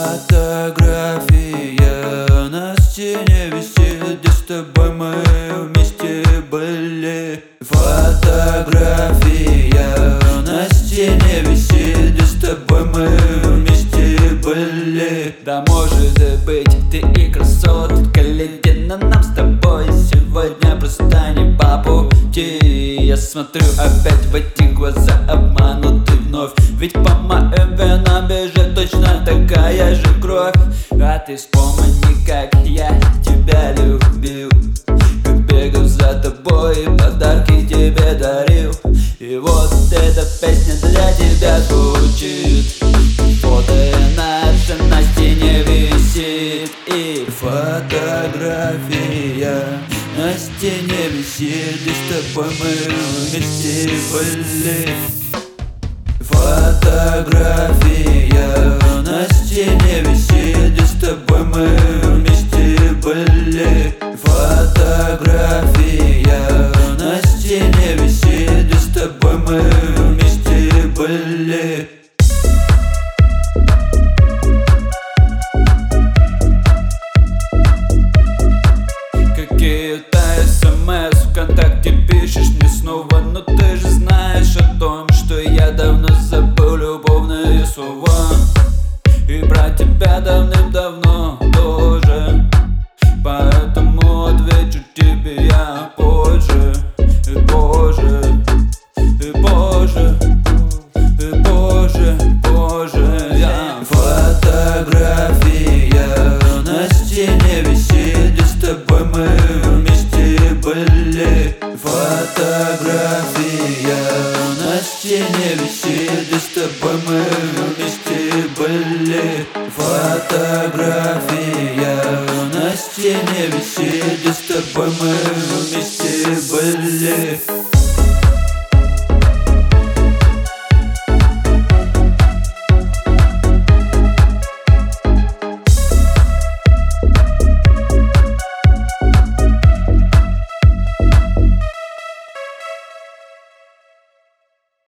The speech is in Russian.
Фотография на стене висит, где с тобой мы вместе были. Фотография на стене висит, где с тобой мы вместе были. Да может быть ты и красотка, ледяна нам с тобой сегодня просто не по пути. Я смотрю опять в эти глаза, обманутый вновь, ведь по моим венам бежит точно такая же кровь. А ты вспомни, как я тебя любил, как бегал за тобой и подарки тебе дарил. И вот эта песня для тебя звучит. Фото наша на стене висит. И фотография на стене висит, где с тобой мы вместе были. Фотография на стене висит, где с тобой мы вместе были. Фотография на стене висит, где с тобой мы вместе были. какие-то смс ВКонтакте пишешь мне снова, но ты же знаешь о том, что я давно забыл любовные слова. И про тебя давным-давно тоже, поэтому отвечу тебе я позже. И позже, и позже, и позже, позже я. Фотография на стене висит, где с тобой мы вместе были. Фотография на стене висит, где с тобой мы вместе были. Фотография на стене висит, где с тобой мы вместе были.